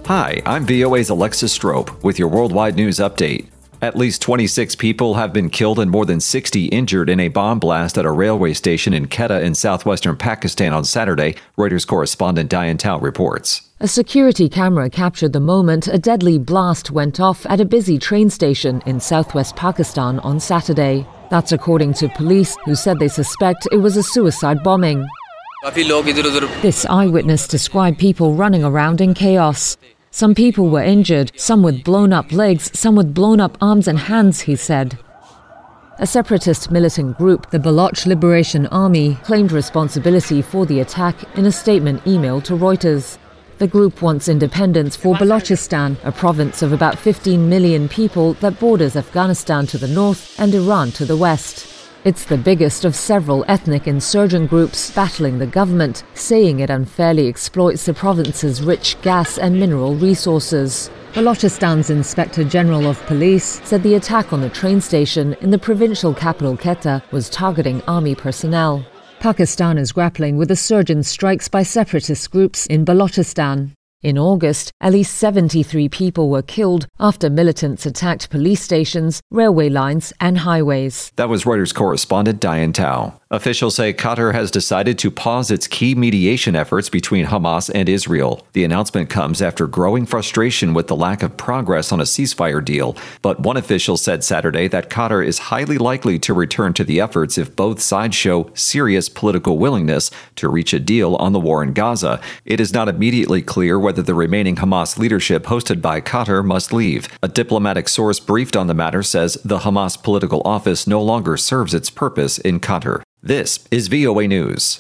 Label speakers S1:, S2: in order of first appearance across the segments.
S1: Hi, I'm VOA's Alexis Strope with your worldwide news update. At least 26 people have been killed and more than 60 injured in a bomb blast at a railway station in Quetta in southwestern Pakistan on Saturday, Reuters correspondent Diane Tao reports.
S2: A security camera captured the moment a deadly blast went off at a busy train station in southwest Pakistan on Saturday. That's according to police, who said they suspect it was a suicide bombing. This eyewitness described people running around in chaos. Some people were injured, some with blown-up legs, some with blown-up arms and hands, he said. A separatist militant group, the Baloch Liberation Army, claimed responsibility for the attack in a statement emailed to Reuters. The group wants independence for Balochistan, a province of about 15 million people that borders Afghanistan to the north and Iran to the west. It's the biggest of several ethnic insurgent groups battling the government, saying it unfairly exploits the province's rich gas and mineral resources. Balochistan's Inspector General of Police said the attack on the train station in the provincial capital Quetta was targeting army personnel. Pakistan is grappling with a surge in strikes by separatist groups in Balochistan. In August, at least 73 people were killed after militants attacked police stations, railway lines, and highways.
S1: That was Reuters correspondent Diane Tao. Officials say Qatar has decided to pause its key mediation efforts between Hamas and Israel. The announcement comes after growing frustration with the lack of progress on a ceasefire deal. But one official said Saturday that Qatar is highly likely to return to the efforts if both sides show serious political willingness to reach a deal on the war in Gaza. It is not immediately clear whether the remaining Hamas leadership hosted by Qatar must leave. A diplomatic source briefed on the matter says the Hamas political office no longer serves its purpose in Qatar. This is VOA News.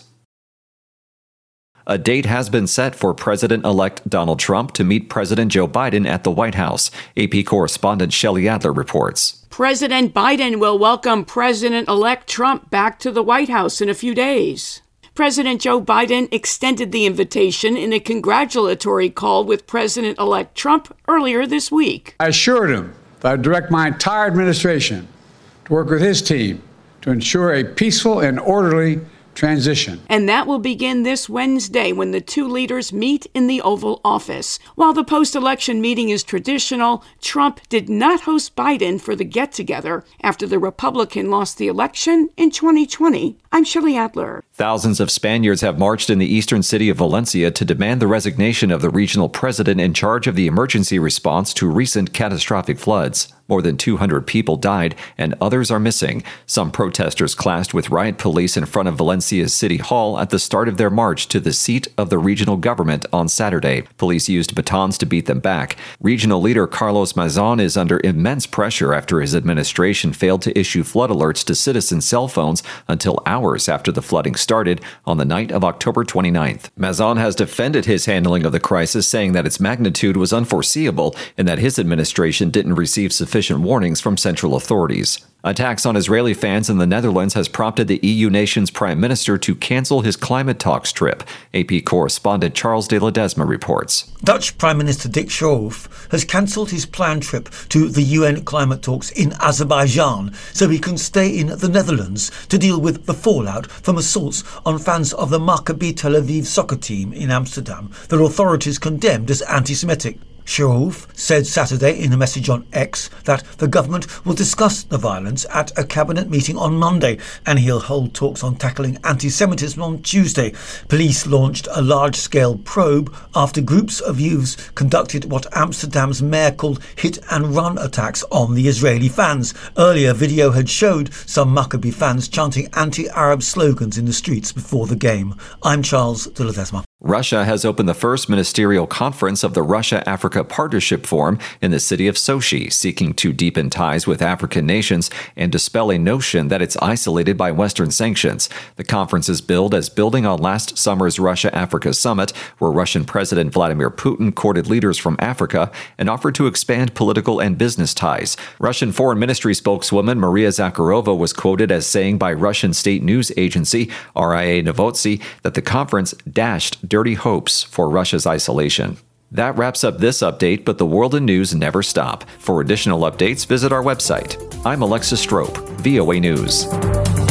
S1: A date has been set for President-elect Donald Trump to meet President Joe Biden at the White House. AP correspondent Shelley Adler reports.
S3: President Biden will welcome President-elect Trump back to the White House in a few days. President Joe Biden extended the invitation in a congratulatory call with President-elect Trump earlier this week.
S4: I assured him that I'd direct my entire administration to work with his team to ensure a peaceful and orderly transition.
S3: And that will begin this Wednesday when the two leaders meet in the Oval Office. While the post-election meeting is traditional, Trump did not host Biden for the get-together after the Republican lost the election in 2020. I'm Shelley Adler.
S1: Thousands of Spaniards have marched in the eastern city of Valencia to demand the resignation of the regional president in charge of the emergency response to recent catastrophic floods. More than 200 people died and others are missing. Some protesters clashed with riot police in front of Valencia's City Hall at the start of their march to the seat of the regional government on Saturday. Police used batons to beat them back. Regional leader Carlos Mazon is under immense pressure after his administration failed to issue flood alerts to citizens' cell phones until hours after the flooding started on the night of October 29th. Mazon has defended his handling of the crisis, saying that its magnitude was unforeseeable and that his administration didn't receive sufficient warnings from central authorities. Attacks on Israeli fans in the Netherlands has prompted the EU nation's prime minister to cancel his climate talks trip. AP correspondent Charles de Ledesma reports.
S5: Dutch Prime Minister Dick Schoof has cancelled his planned trip to the UN climate talks in Azerbaijan so he can stay in the Netherlands to deal with the fallout from assaults on fans of the Maccabi Tel Aviv soccer team in Amsterdam that authorities condemned as anti-Semitic. Schoof said Saturday in a message on X that the government will discuss the violence at a cabinet meeting on Monday and he'll hold talks on tackling anti-Semitism on Tuesday. Police launched a large-scale probe after groups of youths conducted what Amsterdam's mayor called hit-and-run attacks on the Israeli fans. Earlier, video had showed some Maccabi fans chanting anti-Arab slogans in the streets before the game. I'm Charles de Ledesma.
S1: Russia has opened the first ministerial conference of the Russia-Africa Partnership Forum in the city of Sochi, seeking to deepen ties with African nations and dispel a notion that it's isolated by Western sanctions. The conference is billed as building on last summer's Russia-Africa summit, where Russian President Vladimir Putin courted leaders from Africa and offered to expand political and business ties. Russian Foreign Ministry spokeswoman Maria Zakharova was quoted as saying by Russian state news agency RIA Novosti that the conference dashed dirty hopes for Russia's isolation. That wraps up this update, but the world and news never stop. For additional updates, visit our website. I'm Alexis Strope, VOA News.